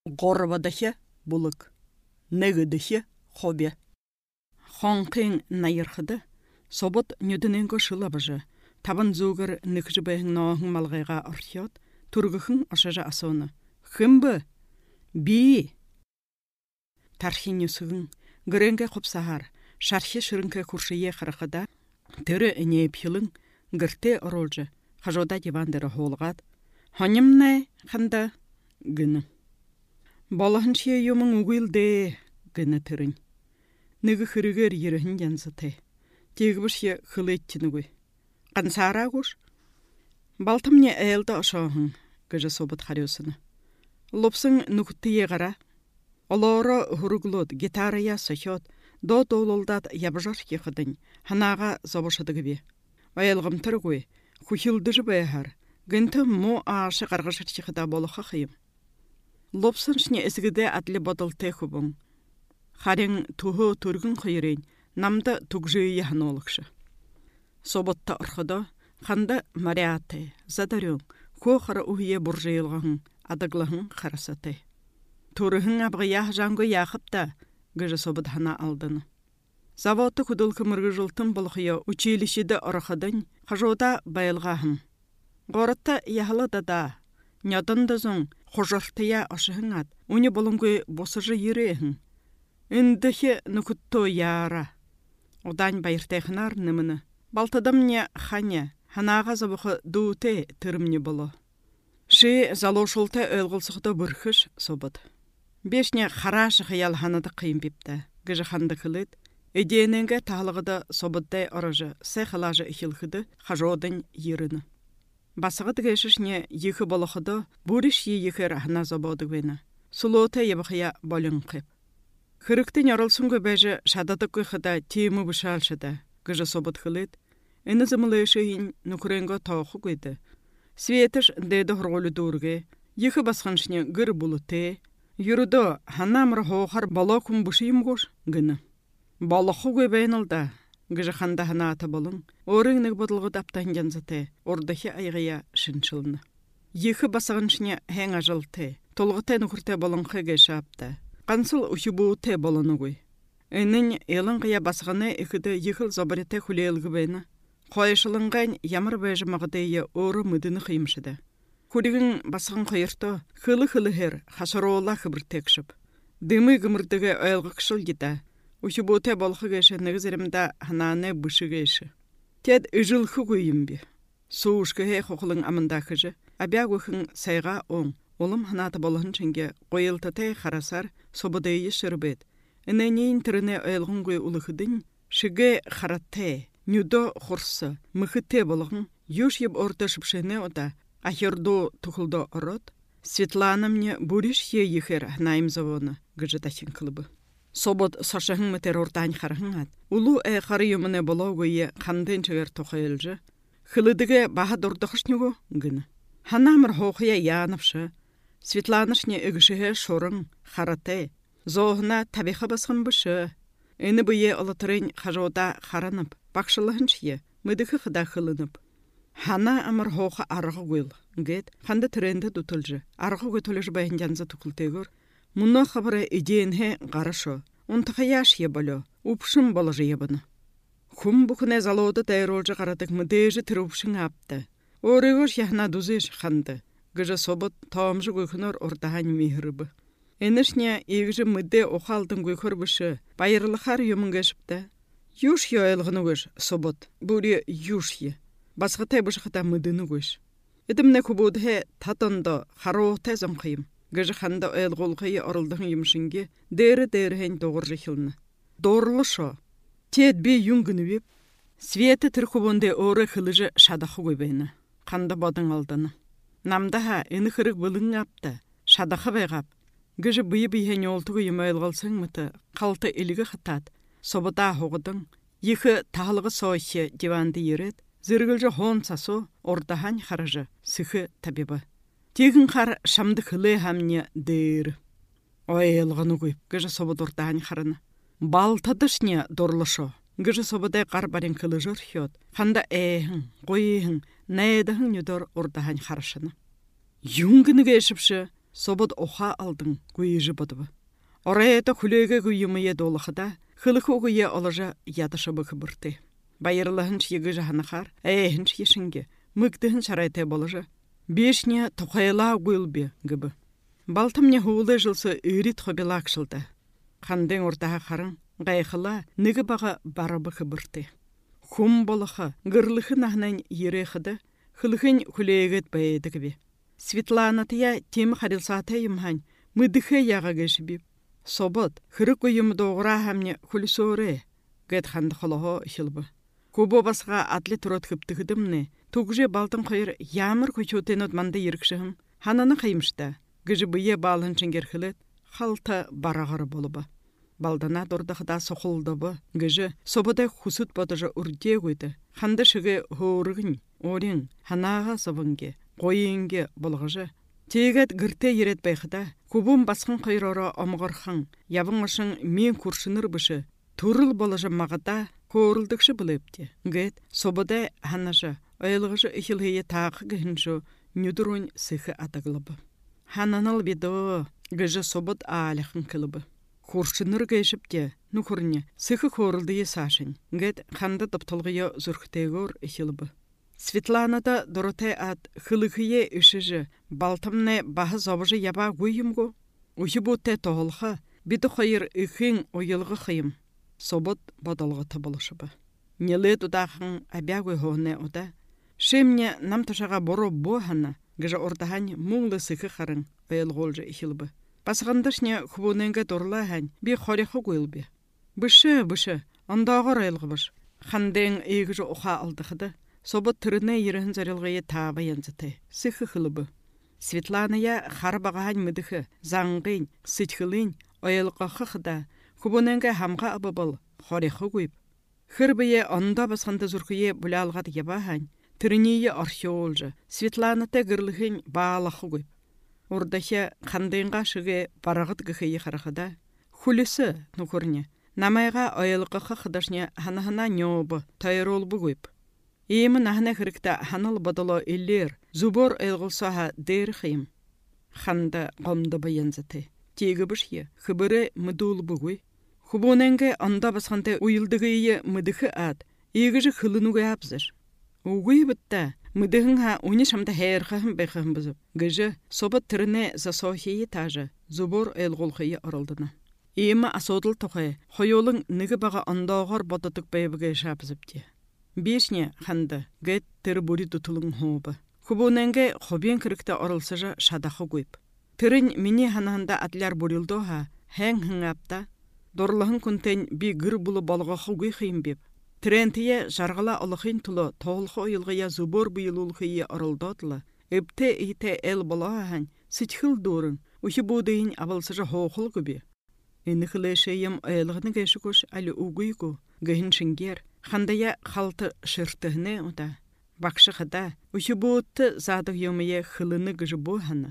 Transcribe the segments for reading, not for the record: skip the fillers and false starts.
Горбадахе булык, негедахе хобе. Хонқин найырхыды, собот нөдіненгі шылабыжы, табын зугыр нікжібәйін науғын малғайға архиот, тургыхын ашажа асоны. Хымбы? Би! Тархині сұғын, гіренге қопсағар, шархи шырынке күршие қырықыда, түрі әнейіп хилың, гірте оролжы, қажода дивандыры холғад. Ханымнай қанда гіні. Балахын шие юмың угілде гіні түрін. Нығы хырығыр ерігін янзыты. Тегібіш е хылеттіні гөй. Қансара көш? Балтымне әйілді ашағын, гіжі событ қариосыны. Лопсың нүкітті еғара. Олары хұрыглот, гитара я сахет, до-дололдат ябжар кеқыдың, ханаға забышыдығы бе. Айылғым тұр гөй, хухилдыжы бәйхар, гінті му ашы қарғышыр чеқыда болы қақайым. Лопсын шне әсігіде әтлі бодыл тәхубың. Харин туху тургын қойырын, намды тугжы яхын олықшы. Соботта ұрқыда, қанды мариаты, задарың, қоқыры ұхие бұржайылғын, адығлығын қарасаты. Турыхын абғы яқ жаңғы яқыпта, гыжы событ хана алдыны. Завоты күділкі мұрғы жылтын бұлқия училищеді ұрықыдың, қажода байылғағым. Ғорытта яғылы дада, нядынды зоң, қожартыя ашығын ад, уни болыңғы босыжы ерейхін. Үндіхе нүкітто яра. Одан байыртайхынар німіні. Балтыдым не ханя, ханаға забықы дуыте түрімне болы. Ши залошылты өлгілсіқті бүрхіш событ. Бешне қарашы қиял ханады қиын бепті. Гыжы ханды қылыд. Эдененге тағылығыды событдай орыжы, сәқылажы ихилхыды қажодын еріні. Басығыды кешішне ехі болықыды бұрыш ехі рахына забоды вені. Сулоты ебіқия болын қып. Хырықтын орылсынғы бәжі шадады көйхіда темі бұшалшыды. Гыжы событ қылыд. Әні зымылышығын нүкіренгі тауқы көйді. Светіш деді ғырғолы дұрге. Ехі басқаншне гыр бұлыты. Юрудо ханамыр хоғар бала күн бұшыйым ғош гіні. Балықы көйбәйін алда. Гыжы ханда хана аты болың. Орыңнық бұдылғы даптан янзыты. Ордахи айғая шыншылны. Ехі басқаншне хәң ажылты. Толғыты нүкірте болыңқы гәші апты. Қансыл ұшыбуыты болыны көй. Әнін елін қия басқаны екіді ехіл забареті хүлейлгі бәйні. Қойшылынған ямыр бәжі мағдайы оры мүдіні қиымшыды. Күрігін басқын қайырты, хылы-хылы хер, хашарола қыбыр текшіп. Дымы гымырдығы өйілгі кішіл гита. Ұшыбуыты болқы кәші нығызірімді хананы бұшы кәші. Тед үжілхі көйім бе. Суушқы хей қоқылың амында қыжы. Абя көхін сайға оң. Олым ханаты болғын ченге қойылтытай қарасар собыдайы шырбет. Інәнейін түріне өйілғын көй ұлықыдың. Шыға қараттай. Нюдо хорсы, мыхыте болғын, юш еб орта шыпшыне ода, ахердо тухылдо орот. Светлана мне буриш е ехер наим завоны, гыжы тахин кылыбы. Собот сашығын мүтер ортан қарғын ад. Улу қары юмыне болауғы е қандын чығыр тоқайылжы. Хылыдығы баға дұрдықышнығы гыны. Ханамыр хоқия янывшы. Светланышне үгішіге шорын, қараты. Зоғына табиқы басқын бұшы. Әні бұе ұлытырын қажода қаранып. Бақшылығын шие, мүдігі қыда қылынып. Хана амыр хоқы арғы көйл. Гет, қанды түренді дүтілжі. Арғы көтіліж байын жанзы түкілтегір. Мұны қабыры идейінге ғарышы. Онтықы яш ебілі. Ұпшын болыжы ебіні. Құм бұқыне залоды дайролжы қарадық мүдейжі түрупшын апты. Орығыш яхна дүзеш қанды. Гыжы событ таамжы көкінір ортаған мейірібі. Әнішне егжі мүдде оқалдың көкір бұшы. Байырлықар юмыңгешіпті. Юш йойлғыны көш, собот, бұри юш е. Басқытай бұшқыта мүдіні көш. Эдімне күбудhe татынды хароғтай зымқайым. Гыжы ханда ойлғолғайы орылдың емшінге дәрі-дәріхен доғыр жехілні. Дорлы шо. Тет бе юнгіні веп. Светі түркубунде оры қылыжы шадақы көйбейні. Қанды бадың алдыны. Намдаға әні қырық бұлың апты. Шадақы байғап. Гыжы бұй-бұйхен олтығы ем ойлғалсың мұты. Қалты елігі қытат. Собыда хоғыдың, ехі тағылығы сойхе диванды ерет, зіргілжі хон сасу, ордахан қарыжы, сықы табибы. Тегін қар шамды қылы хамне дейір. Ой елғыны көйіп, гыжы собыд ордахан қарыны. Балтадышне дорлышо, гыжы собыдай қар барен қылы жыр хет, қанда әйхін, қойхын, нәйдіхін нүдір ордахан қарышыны. Юнгіні кешіпші, собот оха алдың көйежі бұдыбы. Орайда хүлеге көйімeye долықыда, хылық оғые олажа ядышы бұқы бұрты. Байырлығынш егі жағанақар, әйхінш ешінге, мүктіхін шарайтай болыжы. Бешне тұқайла көйлбе гібі. Балтымне хуылы жылсы үйрит хобела ақшылды. Қандың ортаға қарың, ғайқыла níгі баға барабы қыбырты. Хум болықы, ғырлықы нағынан ерекіді, хылықын хүлегет бәйеді кібе. Светланатыя темі қарилсаты емхан, мүдіхі яға кешібіп. Собот, хырық өйімі доғыра хамне хүлісоры, гэт ханды қолығы ұшылбы. Көбі басға атлы тұрат қыптығыдымны, тұғжы балтын қойыр ямыр көчетен отманды ерікшіғым, хананы қаймышта. Гыжы бүйе балын чынгерхілет, халта барағыры болыбы. Балдана дордақыда соқылдыбы, гыжы собыдай хусут бодыжы үрде көйді. Ханды шығы ғорығын, орын, ханаға сывынге, қойынге болғыжы. Тегет гірте ерет байқыда, көбім басқын қайрора омғырхың, ябың ұшың мен күршінір бұшы, тұрыл болыжы мағыда көрілдікші біліпте. Гет собыдай ханажы, ойлығыжы үхілгейе тағы гінжу, нүдірін сықы атығылыбы. Хананал бедо, гыжы собот алихын кылыбы. Куршыныр гейшіпте, нүкірне, сықы көрілдіе сашын. Гэт ханды дыптылғыя зүрхтегор ихилыбы. Светланада доротай ат хылықые үшіжі, балтымны бағы зобыжы яба гүйімго. Ухи бұтте тоғылға, биді қойыр үхін ойылғы қиым. Собот бодалғы табылышыбы. Нелі дудақын абя гүйхоғыне ода. Шемне намтышаға боро бохана. Гыжа ордахань муңлы сықы қарың ойылғолжы ихилбі. Басғандышне хубуненге дорлахань би хореху гуйлбі. Бұшы, ондағыр ойылғы бұш. Ханден егіжі оқа алдықыды. Собот түріне ерігін зарылғайы таба янзыты. Сықы қылыбы. Светланая харбағахань мүдіхі, заңғын, сытхылын, ойылғы қықыда. Хубуненге хамға абыбыл, хореху гуйб. Хырбые онда басқанды зүркіе бұлалғады ебахань. Түрінейі археолжы, Светланаты гырлығын бағалақы көйп. Ордахе қандайынға шығы барағыт гіхейі қарақыда. Хүлісі, нүкірне, намайға ойылғы қықыдашне хана-хана нёбы, тайыр олбы көйп. Емі нахына қырықта ханыл бадылы елер, зубор ойылғылсаға дейір қиым. Ханды ғомды байынзыты. Тегі бішке, қыбыры мүдулбы көй. Хубоненге анда басқанды ойылдығыйы мүдіхі ад, егіжі қылынуға апзыр. Угуй бітті, мүдігін ха уни шамда хайырқығын байқығын бұзып. Гыжы событ түріне засохейі тажы, зубор әлғолқайы орылдыны. Емі асодыл тұқай, хойолың níгі баға андағар бодатық байбігі шапызыпте. Бешне ханды, гэт түрі бұри тұтылың хобы. Хубуненге хобен кірікті орылсыжы шадақы көйп. Түрін мені ханағында атлар бұрылды ха, хэң апта, дорлығын күнтен би гір бұлы балға хугый қиым беп. Трентие жарғала олықын тұлы тоғылғы ойылғыя зубор бұйылулғыя орылдадылы. Эпте ите әл балағын, сітхіл дорын, ұхи бұдайын абылсыжы хоқыл көбе. Эніхілі шейім ойылғыны кәші көш әлі ұғыйгу, гүйін шынгер, қандая қалты шыртығыны ұда. Бақшы қыда, ұхи бұдты задық емeye қылыны гүжі бұғаны.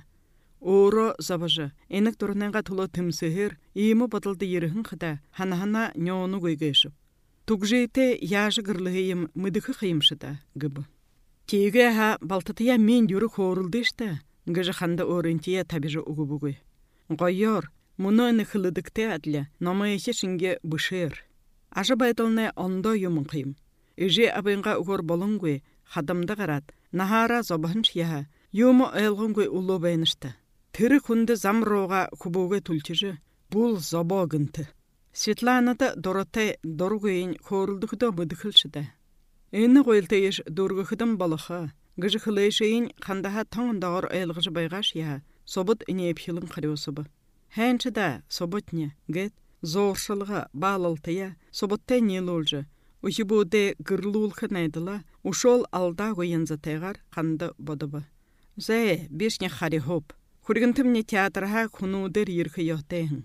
Оро забажы, энік тұрынанға тұлы тімсігір, емі батылды ерігін қыда, хана-хана нёну көйгешіп. Тугжейте яжы гырлығыйым мүдікі қиымшыда, гыбы. Теге ха балтатыя мен юры хорылдышта, гыжы ханды орынтия табижы угу-бугы. Ғойор, мұны нықылыдыкте әдлі, намайшы шынге бұшыр. Ажы байтылны ондо юмын қиым. Үже абынға уғыр болыңгы, хадымды қарат, нахара забахынш яха, юмы әлғыңгы ұлы байнышты. Тірі күнді замроға күбуғы түлчіжі, бұл забағынты. Светланада доротай доргойын хорылдықыда бұдықылшыда. Әні қойлтайыш доргықыдым балыға, гыжы қылайшайын қандаға таңындағыр айлғыжы байғаш я, событ үне епхилін қариосыбы. Хәнчіда событне, гэт, зоршылға балылтыя, событтай нелолжы, ұхи бұды гырлулқы найдыла, ұшол алда қойынзы тайғар қанды бодыбы. Зәй, бешне қари хоп, хүргінтімне театрға құнудыр еркі йоқтайын.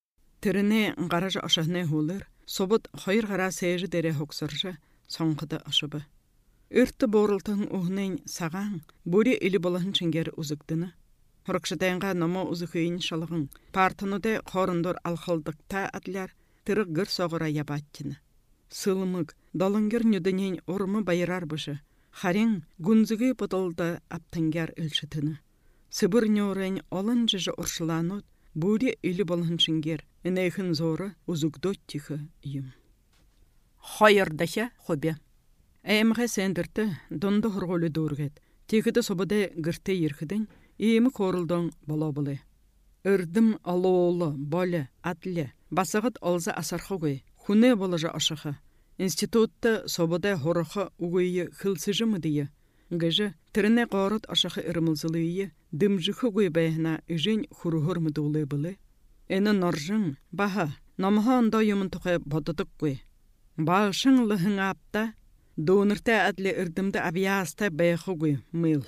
Түріне ғаражы ашығыны ғолыр, событ қойыр ғара сейжі дере хоқсыржы, соңқыды ашыбы. Үрті борылтың ұғынын саған, бөрі үлі болығын чынгер ұзықтыны. Хорықшыдайынға номо ұзықыйын шалығын, партынуды қорындыр алқылдықта әділер, түрі ғыр соғыра ябаттыны. Сылымық, долыңгер нүдінен ұрымы байырар бұшы, харин гүнзігі бұдылды аптыңгер үлшітіні. Сыбыр нёрен олон жыжы оршыланут, бури или болын шингер, энейхін зоры узугдот тихы юм. Хайырдаша хобе. Әйімға сәндірті донды хұрғолы дөргет, текіді собыды гірте ерхідін, иемі корылдың бала-балы. Үрдім алуолы, балы, атлы, басығыт алза асархы хуне болыжы ашықы. Институтты собыды хорықы уғыйы хылсыжы мыдыйы. Гыжы, тіріне қорыт ашықы ірмілзілейі, дымжықы гөй бәйіна үжін хұрығыр мұдулы бұлы. Әні наржың, баха, намыға анда юмын тұқы бодыдық гөй. Балшың лыхың апта, донырты әдлі үрдімді абиясты бәйқы гөй мыл.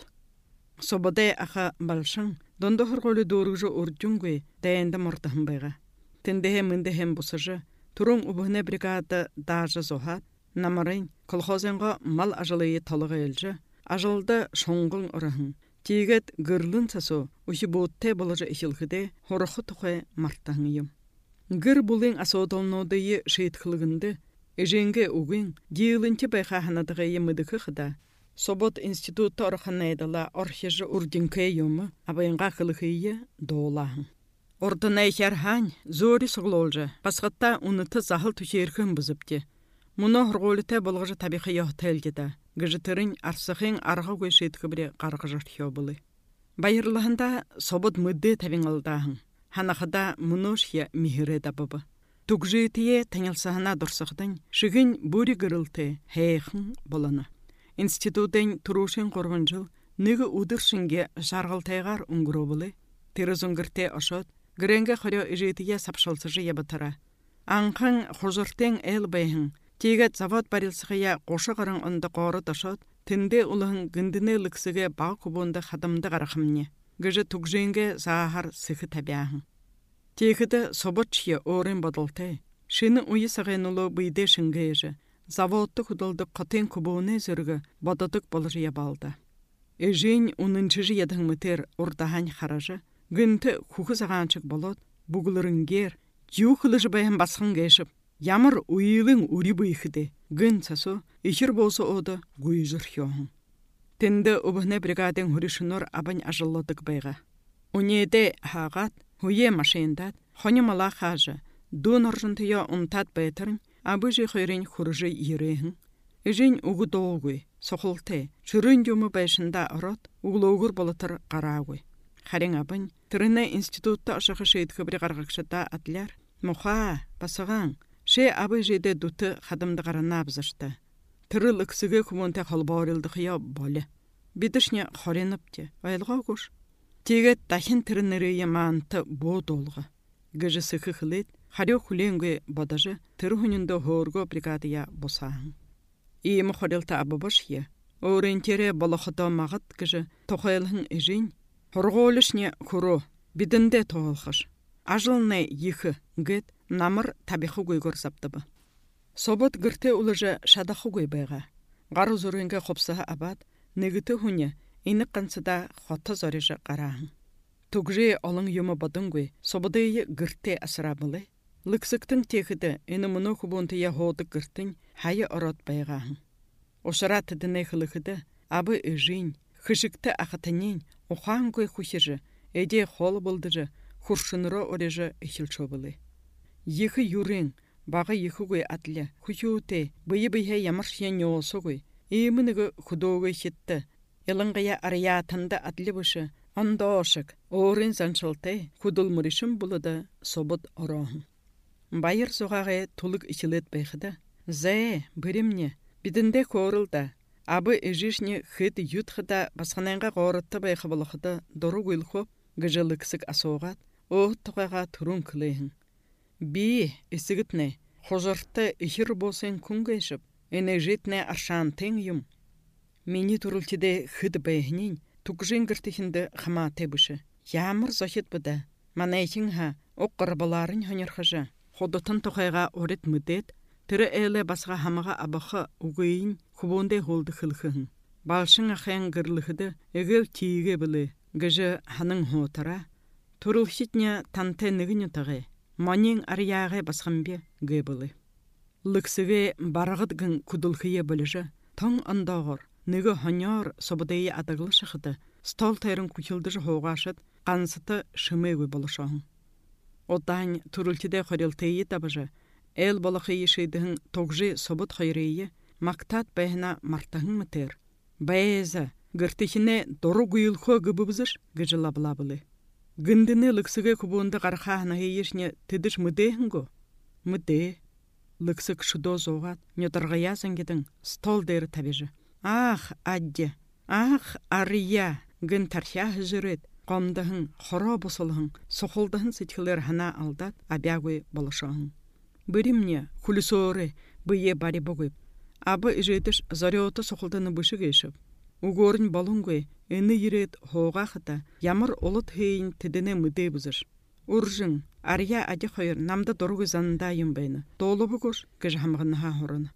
Собыды аға балшың, донды хұрғолы дөргжі үрджін гөй дәйінді мұртығын байға. Тіндіхе міндіхем бұсыжы, турун убыхне бригада дажы зохат, намарин колхозенға мал ажылыйы талығы елжі, ажылды шоңғын ұрахын. Тегет гырлын сасу, ұхи бұтте болыжы ішілгіде, хорықы тұқы мартағын ем. Гыр бұлын асодылнодыйы шейтқылығынды, еженге уғын, дейілінті байқағанадығы емідікі қыда. Собот институтта ұрқанайдала орхежі үрдінке емі, абайынға қылығыйы доолағын. Ордынай хәрхань, зори сұғылолжы, басқатта уныты захыл түшерхін бұзыпте. Мұны ғырғолыта болғыжы табиқы яқтайлдеді. Гыжытырын арсықын арғы көшеткі бірі қарғыжыр хеу бұлы. Байырлығында собот мүдді табин алдағын. Ханақыда мұношия михірі дабыбы. Түгжетіе тәңілсіғына дұрсықтың, шығын бүрі гырылты, хейхін боланы. Институтын тұрушын қорғын жыл, нүгі ұдыршынге жарғылтайғар ұңғыру бұлы. Терезунгірте ашот, гренге хорё ижетие сапшалсыжы ебатара. Анқын хожыртен әл бәйхін, тегет завод барилсығыя қошы қарың онды қоры дашот, тінде ұлығын гіндіне ліксіге баг күбонды қадымды қарақымне. Гыжы түгженге зағар сықы табияғын. Тегіді событшия орын бадылты, шыны ұйы сағайнулы бұйде шыңгейжі, заводты құдылды қатын күбоны зіргі бададық болыжы ебалды. Ежен унынчыжы едің мүтер ұрдаған қаражы, гінті құқы сағанчық болот, бұғылырынгер, жуқылыжы бәйін басқын кешіп, ямыр уйылың ұри бұйқыды, гін сасу, ешір болсы оды ғуйжыр хеуғын. Тінді ұбығны бригаден хүрішінор абын ажылладық байға. Унеде хағат, хуе машиндат, хони мала қажы, дун ұржынтыя ұнтат бәйтірін, абы жи қойрын хүржы ерейхін. Ежен ұғы доғой, соқылты, чүрін дюмы бәйшінда ұрот, ұғылығыр болытыр қарағой. Харин абын, тіріні институтта ашықы шейдкі бірі қарғықшыда атлар. Мұха, басыған, ше абы жейде дуты қадымды қарана абзышты. Тірі ліксіге күмонте қалбауырылды қия болы. Бидішне қореніпте, байлға көш. Тегет дахин тірінірейе маанты bod olғы. Гыжы сықы қылет, харё хүленге бадажы тірі хүнінді хорго бригадия босағын. Иемі хорелта абыбышия, орентере балықыда мағыт гыжы тоқайлығын ежен, хорғолышне күру, бидінде тоғылғыш. Ажылны ехі гет намыр табиқы гойгор саптыбы. Собот гірте улыжы шадақы гой байға. Ғару зөрінге қопсығы абад, негіті хүне, инік қансыда хоты зорежі қарағын. Түгже олың юмы бадың гой, собыдыйы гірте асырабылы. Ліксіктің текіді, ені мұны құбынтыя ходы гіртін, хайы орот байғағын. Ошыра тідіне қылықыды, абы үжін, хышыкты ақытынен, оқан гой құшыржы, әде қолы бұлдыржы, хұршыныры орежі үшіл бұлы. Ехі юрен, бағы ехі гой атлы, құшуыты, бұйы-бұйы ямыршия неолсы гой, емінігі құдоғы шетті, еліңғая ариятында атлы бұшы, анда ашық, орын заншылты, құдылмырышым бұлыды событ орағын. Байыр соғағы тұлық ішілет байқыды. Зәе, бірімне, бидінде көрілді. Абы әжішне хыд ютхыда басқанайға қорытты байқы болықыды дұру гүлхоп, гыжылықсық асоғат, оғыт тұқаға тұрын кілейін. Би, есігітне, қожыртты ішір болсын күнгешіп, әне жетіне аршан тең юм. Мені тұрылтеде хыд байғынен, тұқжын гіртіхінді қама тебіші. Ямыр зохет бұда, манайкин ха, оқ қырбаларын хонерхыжы. Ходытын тұқайға орет мүдет, тірі әлі басға хамыға абықы ұғыйын құбондай холды қылқығын. Балшың ақиян ғырлықыды әгіл тиіге білі, гыжы ханың хотара. Тұрылхитне танты нүгіні тұғы, манен арияғы басқамбе ге білі. Лықсыге барағыдғын күділхие біліжі, таң андағыр, нүгі ханьор собыдайы адағылы шықыды, стол тайрын күхілдіжі хоғашыд, қансыты шымегөй болышағын. Одан түрілтіде қорелтейі табыжы, әл болақайы шейдіғін тоғжи событ қайрейі, мақтат бәйіна мартағын мүтер. Бәйезі, гіртіхіне дору гүйілхо гыбыбызыш гыжылабылабылы. Гіндіні лықсыға күбуынды қарқағына ешіне тедіш мүдейін го? Мүдей. Лықсык шудо зоғат, нөтірғая зәнгедің стол дәрі табежі. Ах, адде, ах, ария, гін тархя жүрет, қомдығын, хоро бұсылығын, соқылдығын сетхілер хана алдат, абягой болышағын. Бірімне, күлісоры, бүйе бари бұғып. Абы ижетіш зарёты соқылдыны бұшы кешіп. Угорын болунгой, әні ерет хоға қыта, ямыр олыт хейін тедіне мүдей бұзыш. Уржың, ария ади қойыр, намда дұрғы занындайын бәйні. Долы бұғыш, кіж хамғын ха хорыны.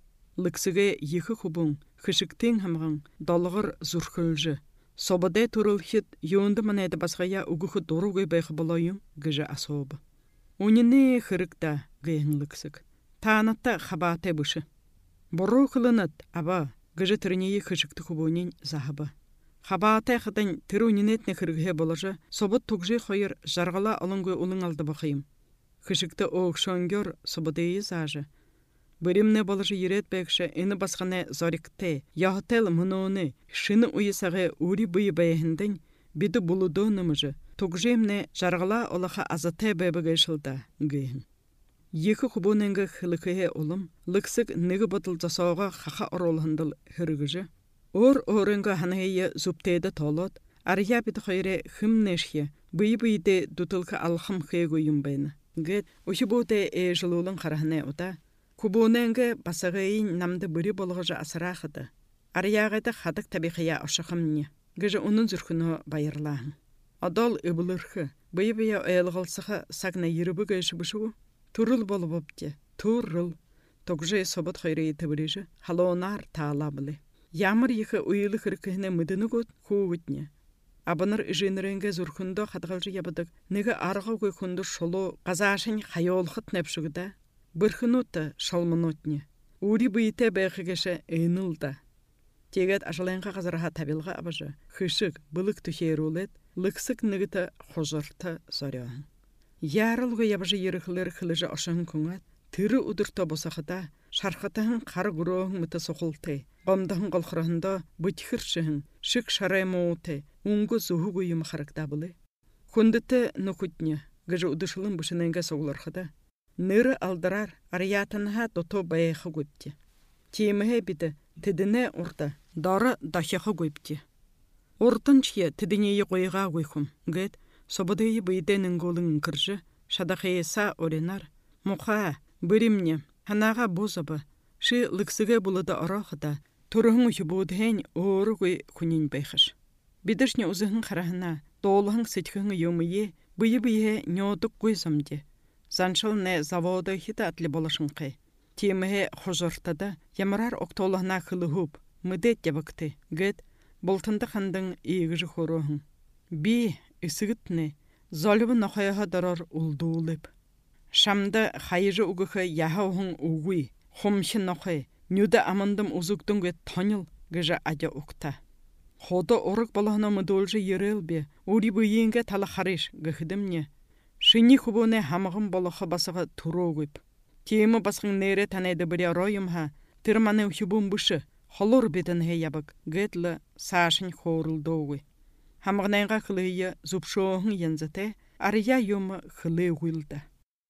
Лықсыға екі құбың, хышықтен хамғын, долығыр зүрхілжі. Собадай турыл хит, юынды манайды басқая угухы дұрғы байқы болайым, кіжі асобы. Уніне хырықта, гейін лықсық. Таанатта хабатай бұшы. Бұру қылынат, аба, кіжі түрінеyi хышықты құбуынен захабы. Хабатай қыдан түрі унинетне хырғыhe болажы, событ тұғжи қойыр жарғала алыңғы ұлың алды бақайым. Хышықты оғшонгер собадайы зажы. Бірімне болажы ерет бәкші әні басқаны зорикте, яғытел мұноны, шыны ұйысағы ұри бұйы бәйінден, биді бұлудонымыжы, тұғжемне жарғала олаға азатай бәбігі шылда гейін. Екі құбуненгі хылықыhe олым, лықсық негі бұтыл засауға қақа оролғындыл хырғыжы. Ор-орынғы ханайы зубтейді толот, ария біді қойре хымнешхе, бұй-бұйде дұтылғы алхым хейгу юмбайны. Гет, ұшы бұды жылулың қарахыне ота, Кубуненге басағайын намды бүрі болғыжы асырақыды. Арияғайды қадық табиқия ашықымне. Гіжі оның зүркіні байырлағын. Адал өбілірхі, бұй-бұя өйілғылсығы сағына ерібі гөйші бұшығы. Турыл болып өпте, турыл. Тоғжай событ қойрейі тәбірежі, халонар таалабылы. Ямыр егі ұйылы қырқығыны мүдіні көт қуғытне. Абыныр жиныренге зүркінді қадғалжы ябыдық, неге арғы көйкінді шолу қазашын қайолқыт нәпшігіда. Бірхінуты шалмынотне. Ури бұйте бәйқігеші әйнілді. Тегет ажалайынға қазыраға табилға абыжы. Хышық бұлық түхейрулет, лықсық нігіті қожырты зоряғын. Ярылғы ябыжы еріқілер қылыжы ашығын күңат, түрі ұдырта босақыда, шарқытығын қары ғұрағын мұты соқылты, ғамдығын қолқырағында бұтхіршігін, шық шарай моуты, ұңғы зұғы ғойымы қарықта бұлы. Құндыты нүкүтне, гыжы ұдышылын бұшынайынға соғыларқыда. Ныры алдырар, ариятынға дото байықы көпті. Теміге біді, тідіне орда, дары дахиқы көпті. Ортыншие тідінеyi қойға қойқым, гет, собадайы бұйденің голың кіржі, шадақайыса оренар. Мұқа, бірімне, ханаға бозабы, ши лықсыға бұлыды арақыда, тұрығың үхібудhen оры қой күнен байқыш. Бидішне ұзығын қарағына, долығың сетхіңі емeye, бұйы-бұйы неодық қойзамде. Заншыл не заводы хита атлы болашынқы. Теміге құжыртады, ямарар оқтолығына қылы хұп, мүдет ябықты, гет, болтынды қандың егіжі хоруғын. Би, үсігітні, золыбы нақаяға дарар ұлдуылып. Шамды қайыжы ұғықы яхауғын ұғуй, хомшын нақай, нүді амандым ұзықтың гет тоныл гіжі аде ұқта. Ходы орық балағына мұдолжы ерел бе, ұри бұйенге талы қариш гіхідімне. Шыни хубуне хамығын болықы басығы тұру көп. Темі басқың нәре танайды бірі ройымға, тірманы үхібун бұшы, холор бетін хей ябық, гетлі сашын хорылды оғы. Хамығынайға қылыйы зубшоғын янзыте, ария юмы қылы ғылды.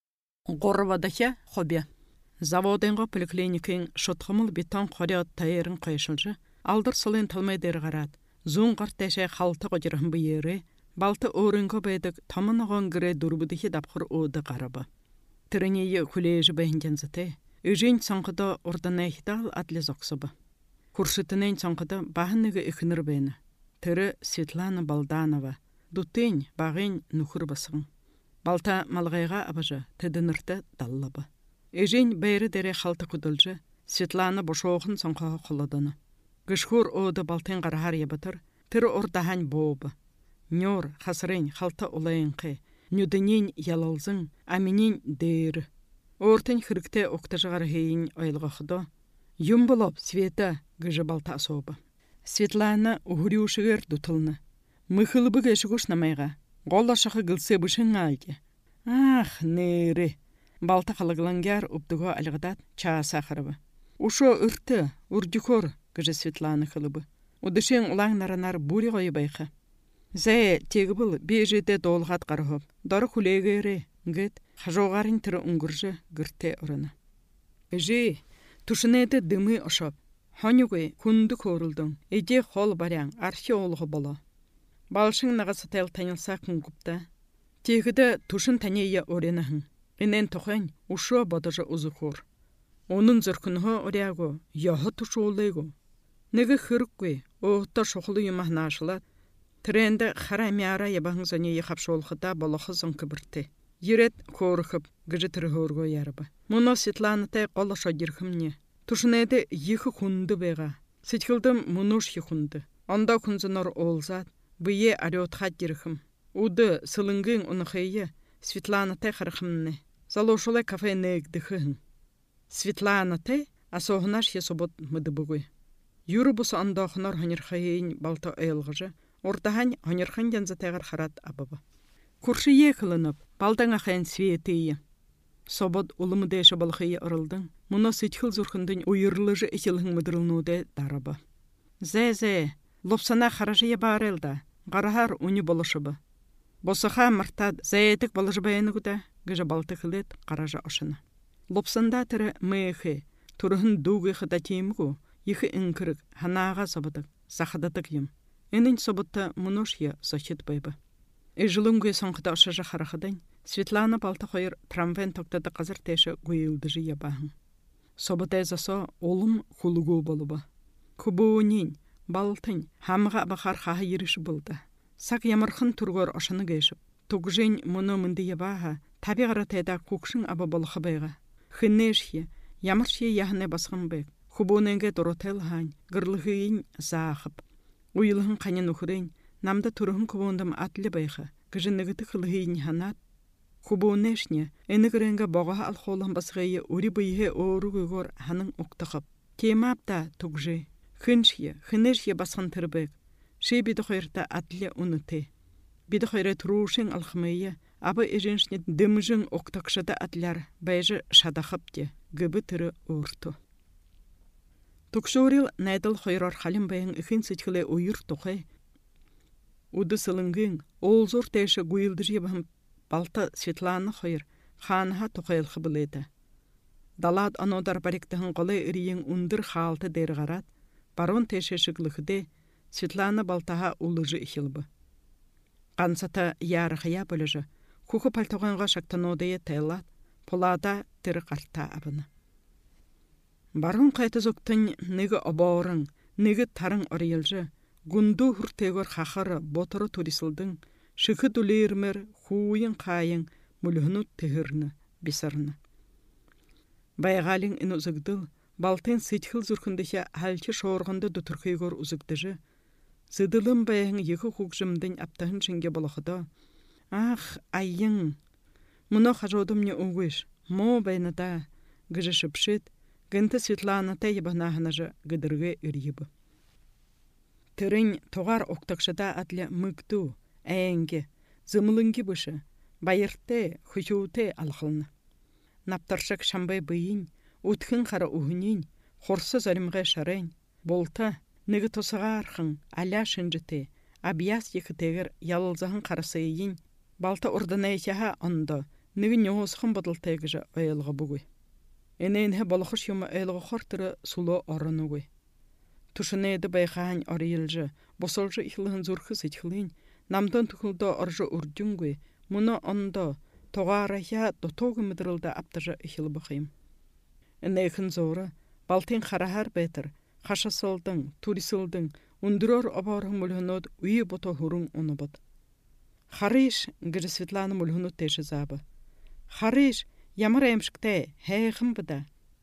Ғорвадахе хобе. Заводынға поликлиникин шотқымыл бетон қорят тайырын қойшылжы, алдыр сылын талмайдыр ғарат, зұн ғарташы қалты қодырын бұйері, балты орынғы бәйдік тамынығын гірі дұрбыдығы дапқыр оды қарабы. Түрінеyi күлейжі бәйінден зіте, өжен саңқыда ордана хидал атлы зоқсыбы. Күршітінен саңқыда бағынығы үкінір бәйні. Түрі Светлана Балданова, дұттен бағын нүхір басығын. Балта малғайға абыжы тедінірті даллабы. Өжен бәйрі дәрі қалты күділжі, Светлана бошоғын саңқыға қоладыны. Гішхур оды балтен қарағар ебітір, түрі ордахан бообы. Нёр, хасырын, халта олайынқы, нүдінен ялалзың, аминен дейір. Ортын хірікте оқтажығар хейін ойлғақыды. Юм болып, Света, гыжы балта асобы. Светлана ұғырюшығыр дұтылны. Мыхылбы кешігуш намайға. Голла шақы гылсы бышын айге. Ах, нері. Балта қалығылангар ұптыға алғадат чаа сақырыбы. Ушо үрті, үрдікор, кіжі Светлана қылыбы. Удышен улаң наранар бұри қойы байқы. Зәе тегі бұл бейжеде долғат қарғып. Дары хүлегері, гет, қажоғарын түрі ұңгыржы гірте ұрыны. Жи, тушынеді дымы ұшап. Хонюгы күнді көрілдің. Еде қол баряң, археологы болы. Балшың нағасы тәл танылса күнгіпті. Тегіді тушын тәнейе оренахын. Инен тоқын ұшы бадыжы ұзықыр. Оның зіркінгі оряғы, яғы тұшы олайғы. Неге хырыққы, оғытта шоқылы юмахна ашылат. Тренді қара мяра ебағың зәне еқап шолқыда балықы зыңқы бірті. Ерет көріқіп, гіжі түрі көргі ярыбы. Мұны Светлана тәй қолы шадирхімне. Тушынайды екі күнді беға. Сетхілдім мұнуш ехунды. Анда күнзінар олзат, бүйе ариотхат дирхім. Уды сылыңгың ұнықайы Светлана тәй қарқымны. Залошылай кафе нәгдіхін. Светлана тәй асоғынаш есобот мұды бұғы. Юры бұсы андақынар ханерхайын балта әйылғыжы. Ортахан ханерхан дензі тәғір қарат абыбы. Күрші екілініп, балдаңа қайын светейі. Собот улымы дэші балқайы ұрылдың. Мұна сетхіл зұрқындың ойырлыжы екілің мұдырылнуды дарабы. Зәй, лопсана қаражыя бар елді. Қарахар уни болышыбы. Босыға мұртад зәйетік балыжы баяны күді, гіжі балты қылет қаража ұшыны. Лопсанда түрі мэйхі, тұрығын дуғы қыда теймігу, ехі інкірік, ханаға собыдық, сақыдадық ем. Энін событта мұношия сочет байбы. Жылыңғы соңқыда ұшыжы қарақыдың, Светлана балты қойыр трамвен тоқтады қазір тәші көйілдіжі ебағын. Событай засо олым құлығу болыбы. Күбуінен, балтын, хамыға бақар қағы еріші болды. Сақ ямырқын тұрғыр ұшыны кешіп. Тұғжен мұны мінді ебаға, табиғара тәйда көкшін абы болықы байға. Хыннешхе, ямырше яғыне басқын бәк. Күбуіненге дұротел хан, ғырлығын зағып. Уйлығын қанен ұқырын, намда тұрығын күбуіндім атлы байға. Гіжінігіті қылығын ханат. Күбуінешне, әнігіренге бағаға алқолын басғайы өрі бұйhe ору көгір ханың ұқтықып. Темапта тұғжы. Хыннешхе басқын тұрбек. Шей биді қойырта атлы ұныты. Биді қойры тұрушын алқымайы, абы еженшіне дымжын оқтақшыда атлар байжы шадақып де, гүбі түрі ұрту. Тұқшорил найдыл қойрар қалым байын үхін сетхілі ойыр тұқай. Уды сылыңгын, ол зор тәйші гуйлды жебім балта Светлана қойыр, қаныға тұқайлқы біледі. Далад анодар баректіғын қолай үрейін ұндыр қалты дәр ғарат, барон тәйші шықлықыды Светлана балтаға улыжы ихилбы. Қансата ярықыя бөліжі, күкі пальтоғанға шақтанодайы тайлат, полада тірі қарта абыны. Барон қайты зөктін негі обауырың, негі тарың орелжі, гүнду хүртегір қақыры ботыры турисылдың, шықы дүлермер, хуйын қайын, мүліғіну тігірні, бесірні. Байғалың ін ұзығдыл, балтын сетхіл зүркіндіхе әлчі шоғырғынды дүтірқейгөр ұзығдыжы, Зыдылым баяң екі құқжымдың аптағын шынге болықыда. Ах, айың! Мұны қажодым не ұғыш, мо байнада, гыжы шыпшет, гынты Светлана тәй бағнағынажы гыдырғы үрейбі. Түрін тоғар оқтақшыда атлы мүгду, әйінге, зымылынги бұшы, байырты, хүшуты алқылны. Наптаршық шамбай бұйын, ұтқын қара ұғынын, қорсы зарымға шарайн, болта, Негі тосыға арқын, аля шынжыты, абияс екітегір ялылзағын қарасайын, балта ордана екеға онда, негі неғызқын бадылтайгыжы ойылғы бұғы. Энейінгі балықыш юмы ойылғы қортыры сұлы орыны ғой. Тұшынайды байқаған орыйылжы, босылжы ихылығын зұрқы сетхілін, намдан тұқылда оржы үрдін ғой, мұны онда, тоғарая дотоғы мүдірілді аптыжы ихілі бұқайым. Энейхін зоры, балтын қарахар бәйтір, Қашасылдың, турисылдың, ұндырор обарың мүлгінод үйі бұта хұрың оны бұд. Хариш, гірі Светлана мүлгінод тәші забы. Хариш, ямар әмшікті, әйғым бұда.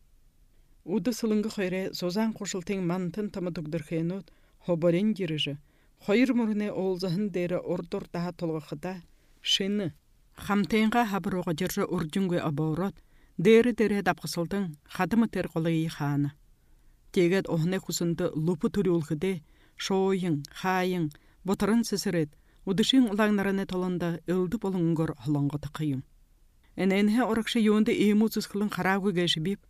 Уды сылыңғы қойры, зозан қошылтың мантын тамадығдырхайынод, хобарен деріжі. Қойыр мұрыне олзағын дәрі ордор daha толғықыда, шыны. Хамтайынға хабыр оға жыржы үрдіңгі абаурат, дәрі дапқысылдың, қадымы тәр қолығы қаны. Тегет оғыне құсынды лупы түрі олғыде, шойың, қайың, Ботарын сесерет, удышын улаңнараны толанда ылды болунгор холонго тақайым. Эненхе оракша юнды эмуцус хылын қарагы гэші бип.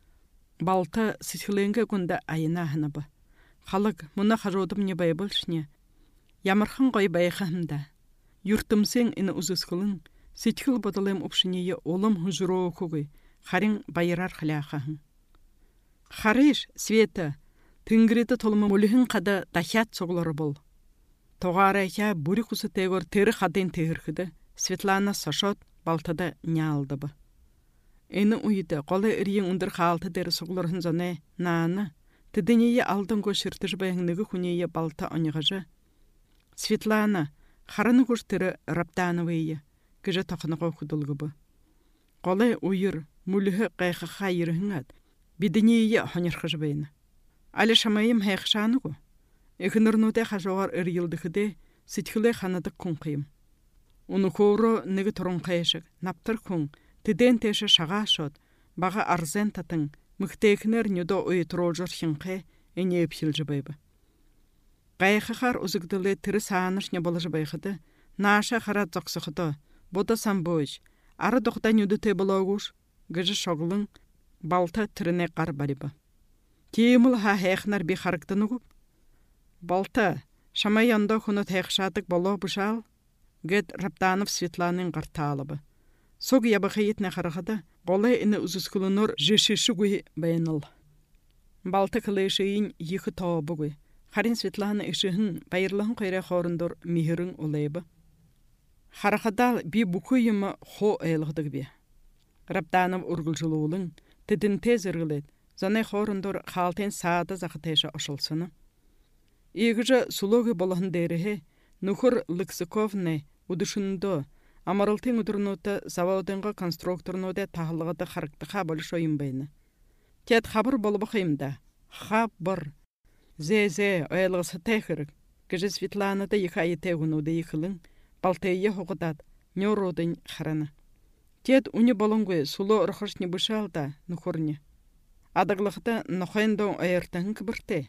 Балта сисхиленге гунда айына ханабы. Халық мұна қажудым не бай болшыне. Ямырхан қой байқамда. Юртымсен ины узысхылын, сетхил бодалым ұпшынее олым хұжыроу көгі, харин байырар хыляхахын. Хариш, Света, тынгіреті толымы мүліхін қада дахят соғылары бол. Тоғары әйя бүрі құсы тегор тері қадын тегірхіді, Светлана Сашот балтада не алды бы. Эйні ұйды, қолы үрейін ұндыр қалты дәрі соғылырын зане, нааны, теденее алдын көшіртіж бәйіңнігі хүнее балта оңығыжы. Светлана, хараны көштірі Раптановые, кіжі тақыныға құдылғы бы. Қолы ұйыр, мүліхі қайқыға ерігіңад, биденее оңырқыжы бәйіні. Алі шамайым хайқшаны ғу. Экінірнуде қажуғар үрйілдіғіде сетхілі қанадық күн қиым. Уны көурі неге тұрын қайшық, наптыр күн, теден теші шаға шот, баға арзен татын, мүқтекінер нүді ойы тұролжыр хинқе әне өпшілжі бәйбі. Қайқықар ұзықдылы тірі сағаныш не болыжы байқыды, наша қарат зоқсықыды, бода самбойш, ары доқта нүді тебілауғыш, гыжы шоғылың, балта түріне қар барыбы. Кейіміл ха хайқынар бей қарықтыны көп. Балта, шамай янда құны тайқшадық болу бұшал, гет Раптанов Светланың қарталыбы. Соқ ябықы етіне қарақыды, қолай іні ұзыскылыныр жешеші көй байыныл. Балта кілешейін екі тауыбы көй. Харин Светлана ішіхін байырлығын қойра қорындыр мейірің олайбы. Қарақыдал бей бұқы емі қо әйліғдық бе. Раптанов ұрғылжылуылың, тедін тез ұрғылет, заны қорындыр қалтен саады зақытайша ұшылсыны. Егіжі сұлығы болығын дәріхе, Нухур Лыксыковны удышындо, амарылтын удырнуты заводынғы конструкторнуды тағылығыды қарықтыға болыш ойын бәйні. Тет қабыр болыбы қиымда. Қабыр. Зе, ойлығысы тәйхірік. Кіжі Светланады екі айыте ұнуды екілін, балтайы хоғыдад, нёрудын қараны. Тет уни болыңғы сұлы ұрқышны бұшалда, нухурны. Адығлықты нұхайындың ойыртығын кібірте.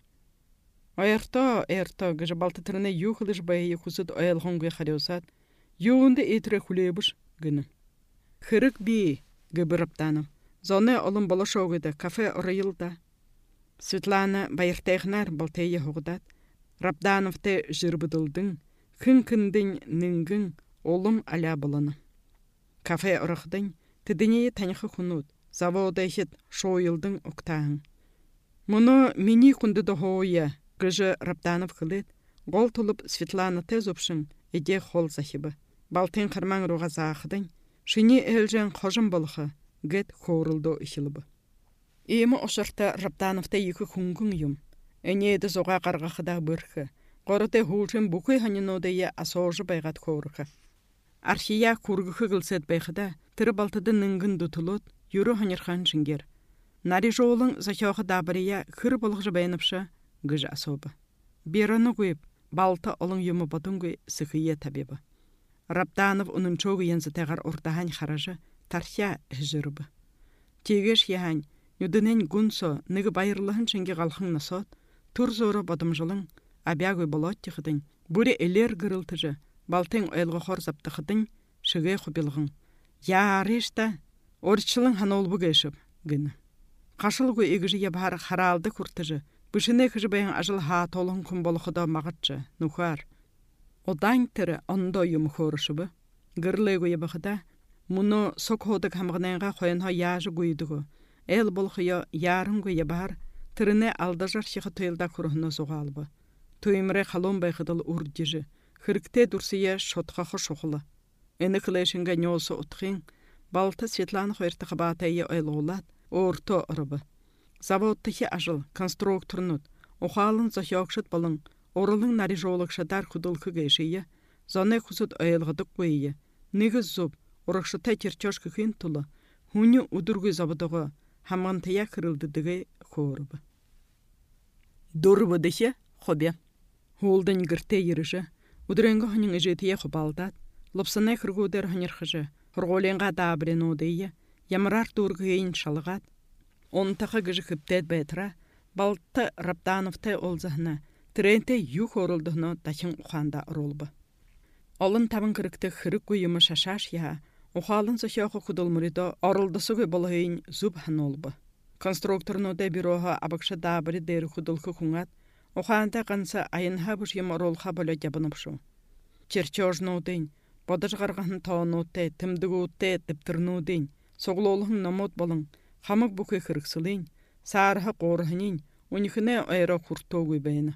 Ойырто, гыжы балты түріне юқылыш байы құсыд ойылғынғы қариосад, юғынды етірі құлебіш гүні. Қырық бей, гүбі Раптанов. Зоны олым болыш оғыды, кафе ұрайылда. Светлана байыртайғынар балтайы хоғыдад. Раптановты жырбыдылдың, күн-күндің ніңгін олым аля болыны. Кафе ұрықдың, тедінее таніқы құнуд, завода ехет шойылдың оқтағын. Мұны мені құндыды хоуя, Гыжы Раптанов қылет, ғол тұлып Светлана тез ұпшын, еде қол захибы. Балтын қырмаң руға зақыдың, шыне әлжен қожым болықы, гет қорылды үшілібі. Емі ұшырта Раптановта екі күнгін юм. Әнеді зоға қарғақыда бірхі, қорыты хулшын бұқы ханинодайы асожы байғат қорықы. Архия күргіхі қылсет байқыда, тірі балтыды ныңгін дүтілот, юрі ханерхан жынгер. Нари жолың захиоғы дабырия кір болықжы байыныпшы, гыжы асобы. Бераны көйіп, балта олың юмы бодыңғы сықые табебі. Раптанов оның чоғы ензі тәғар ұрдаған қаражы тархия әжірібі. Тегеш яғань, нүдінен гүнсо, нығы байырлығын ченге қалқың насот, тұр зоры бодымжылың, абягөй болоттықыдың, бүрі әлер гырылтыжы, балтың ойлғы қор заптықыдың, шығы құбылғың. Ярешта, орчылың ханолбы кешіп, гыны. Қашылғы егіжі ебар харалды күртіжі, Бүшіне кіжі бәйін ажыл ха толың күн болықыда мағытчы, нұхар. Одан тірі ондо юм қорышыбы. Гырлығы ебіғыда, мұны соқ hodық хамғынайға қойынға яжы көйдігі. Әл болқыя ярын көйе бар, тіріне алдажар шиқы тойылда күріхіні соғалбы. Тойымыры қалон байқыдыл үрдежі, хірікте дұрсия шотқақы шоқылы. Әні қылайшынға нёсы ұтқын, балты Светлана қойыртықы батайы ойлғылад, орто ұрыбы. Заводтығы ажыл, конструкторнуд, оқалын захиоқшыт болың, орылың нари жолықшадар құдылқы гейшейі, зоны құсыд ойылғыдық көйі, негіз зуб, орықшытай терчошқы қиын тұлы, хүні ұдырғы заводығы, хамғантая кірілдідігі қорыбы. Дұрбыдығы қобе. Холдың гірте еріші, ұдырынғы хүнің әжетіе қобалдад, лыпсынай қырғудер хүнерхыжы, құрғоленға дабырен одейі, ямырар дұрғыйын шалығад, Он тақы гыжы күптет бәйтіра, балты Раптановты олзағына, Тренте юх орылдыны тачин уханда оролбы. Олын табын кірікті хірік көйімі шашаш я, ухалын сөхеқы құдылмырыды орылдысы көй болғайын зуб хан олбы. Конструкторны да бюроға абықшы дабыры дәрі құдылқы құңат, уханда қанса айынға бұш ем оролға бөлі дебініп шу. Черчожны дейін, бодыж қарғанын тауыны өтте, тімдігі өтте, тіптірні дейін, соғылолығын намот болың, қамық бүкей қырықсылын, сарығы қорғынын, уникіне айра құртоғы бәйіні.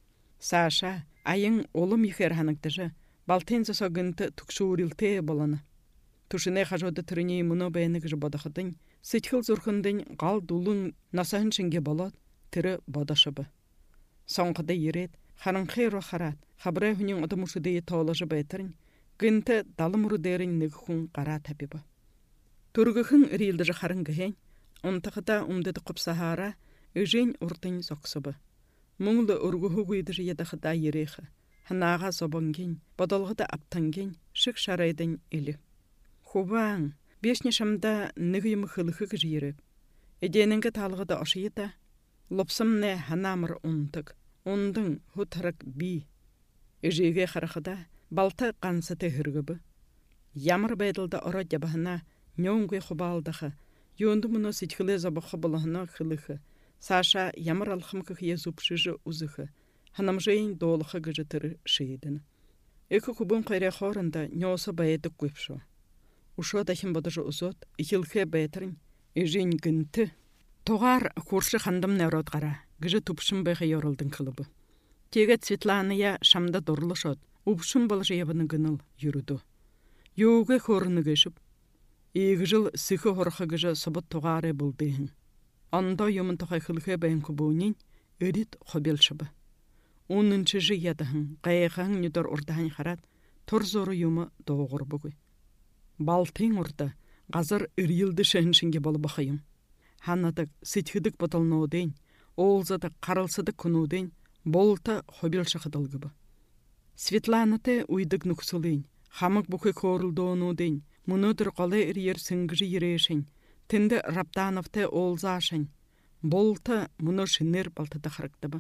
Саша, айың олым ехер ханықтыжы, балтен засагынты түкшуырилте боланы. Тушыне қажоды түріне мұны бәйіні кіжі бодақыдың, сетхіл зұрқындың қал дулың насахын шынге болад, түрі бодашыбы. Соңқыды ерет, ханын қейро қарат, қабырай хүнен ұдымышыдейі таулыжы бәйтірін, гынты далым ұрудерін нүгіхун қара тәпебі. Түргіхін рейілдіжі қарын гіхен, онтықыда умдыды құпсахара, өжен ұртын соқсыбы. Мұңлы ұргұху гүйдіжі едіқыда ерейхі, ханаға собонген, бодолғыда аптанген, шық шарайдың елі. Хубаң, бешне шамда нүгеймі қылықы кіжеріп. Еденіңгі талғыда ашыйда, лопсымне ханамыр ұнтық, ондың хұтырық би. Ежеге қарақыда балты қансыты хүргібі. Ямыр байдылда ұра дебағына нөңге хубалдығы, йонды мұны сетхілі забықы болығына қылықы. Саша ямыр алқым кіхе зупшыжы ұзықы, ханамжайын долықы гыжытыры шейдіні. Экі күбін қайрай қорында нөсі байыдық көпші. Ушо дахин бодыжы ұзот, икілхе бәйтірін, ежен гінті. Тоғар көрші қандым нәрот қара, гыжы тұпшын байқы yorылдың қылыбы. Тегет Светланая шамда дорлышот, ұпшын бол жайабыны гыныл юруду. Йоуге хорыны гешіп, егі жыл сықы хорқы гыжы событ тоғары бұлдейін. Анда юмын тоқай қылхе бәйін күбуінен өрет қобелшыбы. Оныншы жы ядығын, қайықын нүдір ұрдағын қарат, тұр зоры юмы доғыр бұғы. Балтың ұрды, ғазыр үрелді шәншінге болы бақайым. Ханадық, сетхідік бұтылны өден, олзадық, қарылсыдық күн өден, болты қобелші қыдылғыбы. Светланаты уйдық нүксілейін, хамық бұқы көрілді өден, мұныдыр қолы үрер сіңгіжі ерешін, тінді Раптановты олзашын, болты мұны шынер балтыда қырықтыбы.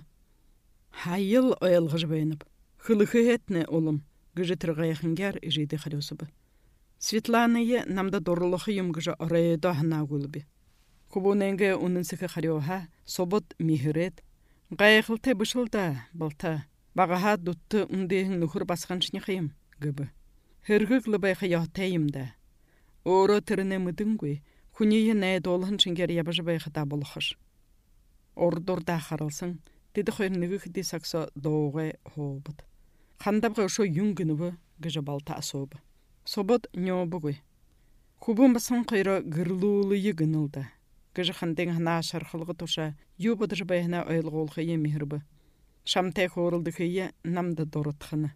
Хайыл ойылғыж бәйініп, қылықы етіне олым, гыжы тұрғайықынгер ежейді қариосыбы. Светланыя намда дорлығы юмгыжы орайда хана гулбе. Кубуненге унынсықы қариоха, собот михірет. Ғайықылты бұшылда, балта, бағаға дұтты үндейін нүхір басқаншыны қиым, гыбы. Хырғықлы байқы яқтайымда. Оро түріне мүдінгөй, күнейі näet olhın çinger ýabaşy beýhata bolýar. Ordorda haralsyň, dedi höýrnigi hidi saksa dogy hobut. Handap goşo ýüngünibi gıjy balta asoby. Sobot nyobugy. Kubun basan qayra gırluly gynyldy. Gıjy handeň hana şarhylygy toşa ýubadyjy beýhna aýlgolgy mehribi. Şamtay horuldy hyýa namda dorotxyny.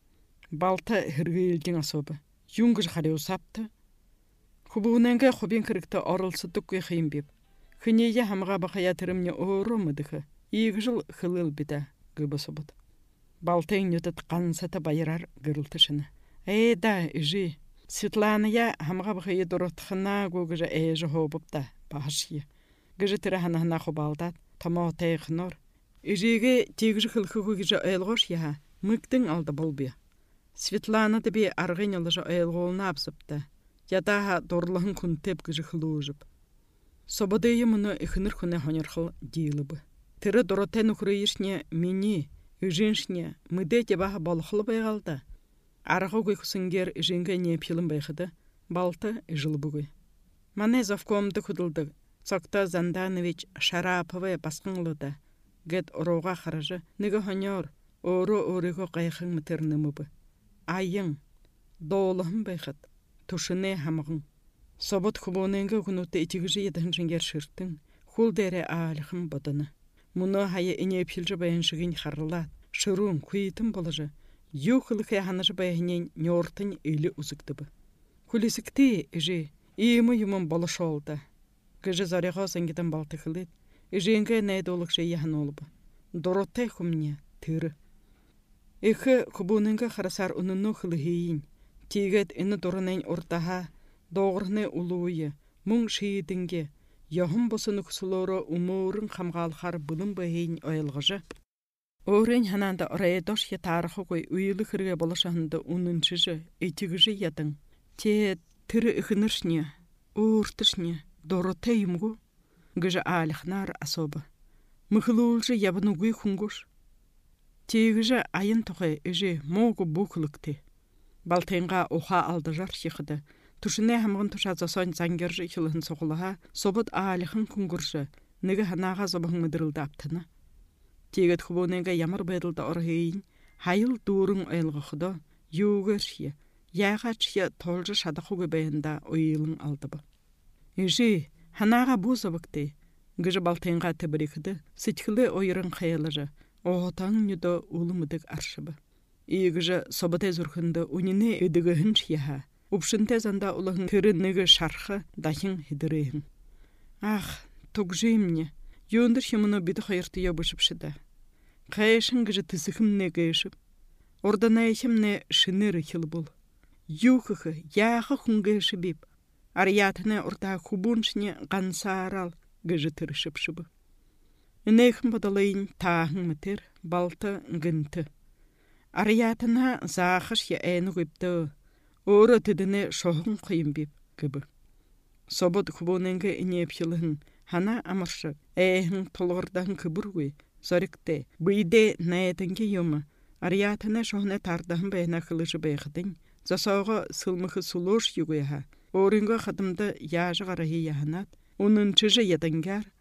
Balta hirgildiň asoby. Ýüngüj hary usapdy. Хубуненге хобин кірікті орылсыдық көй қиын беп. Хынеге хамға бақая түрімне орымыдығы. Егі жыл хылыл біді гүбісі бұд. Балтайын өтіт қансаты байырар гүрілтішіні. Да, жи. Светланая хамға бақая дұрытқына көгіжі әйжі хобыпта башия. Гыжы түрі хана хобалдат, тама тайқынор. Жиге тегіжі хылқы көгіжі әйлғош яға, мүктің алды бол бе. Светлана дебе арғын олыжы әйлғолына апсыпты. Ятаға дорлығын күнтеп кіжі қылуыжып. Собадайы мұны үхінір күні хонерхыл дейлібі. Тірі дұротен үкірейішне мені, үженшне, мүде дебаға балықылы байғалды. Арғы көйкісінгер үженге непелім байқыды, балты жылы бүгі. Мане завкомды күділді, Цокта Занданович Шарапова басқыңлыды. Гет ороға қаражы, неге хонер, оры-орыға қайқың мүтернімі. Айың, доолығын байқыд. Тушыне хамығын. Собот хубоненге күнуты итігіжі едігін жінгер шырттың, хул дәрі ағалықын бұдыны. Мұны хайы инепілжі байыншығын қарылат, шыруын күйетін болыжы, юқылық яғаныжы байынен нёртын үйлі ұзықтыбы. Хулисікті ежі, иімі юмын болышы олды. Гыжы зарыға сәнгетін балты қылет, еженге нәйді олық жай яғын олыбы. Дороттай құмне, түрі. Эхі хубоненге қарасар ұныны қылығейін, Тегет іні дұрынен ұртаға, доғырны ұлуы, мұң шейдінге, яғым бұсын үксілері уморын қамғалқар бұлын бәйін ойылғыжы. Өөрийн хананда оройдош я тарахгүй уйлы хэрэг болошонд үнэнчж этигж ядан. Те тэр ихнэршня өөртөшня доротэй юмгу гэж аалхнаар асууба. Мөхлүүлж ябнугүй хүнгүш. Тэгж аян тухай эжи мууг бүхлэгтэй. Балтынга уха алдажар шихд. Түшнэ хамган туша зосон зангэрж ихлэн цуглаа. Собод аалхан хүнгүрш. Нэг ханаага зобхон мэдрэлд аптана. Тэгэд хөвөнэгээ ямар байдалд орхийн хаял дүүрэн ойлгохдоо юугэрш яагач тулж шадахгүй байнда уйлан алдав. Эжи ханаага бусавгтэй гэж балтынга тэбрэхд сэтгэлээ уйран хаялж оотан нүдө улмдаг аршиб. Игж соботэй зүрхэнд үнэнэ эдэгэн яха. Өвшөнтэй занда улахан тэр нэг шарх дахин хэдрэхэн. Ах, тугжимне. Юундэр хэмнэ бид хоёрт ябышвшда. Кайшин гэж тэсэхмнэ гэшв. Урданай хэмнэ шинэр хилбул. Юхх яах хүнгэш биб. Арьятны урта хубуншне гансаарал гэж тэршвшб. Энэхэн бодолын таахан мэтэр балта гэнт. Арьятна заахш яэнугибдэ. Өөрөө тэднэ шохон хюм биб гэб. Собод хубунэнгэ инэпхилхэн хана амарш эхэн толгордан кыбургүй сорикте бийдэ найдэнги юм арьятна шохне тардахан байна хылыш байхдын засоого сылмых сулууш югыха өөрөнгө хадамда яажгаар хий яханат үнэн чиж ядангар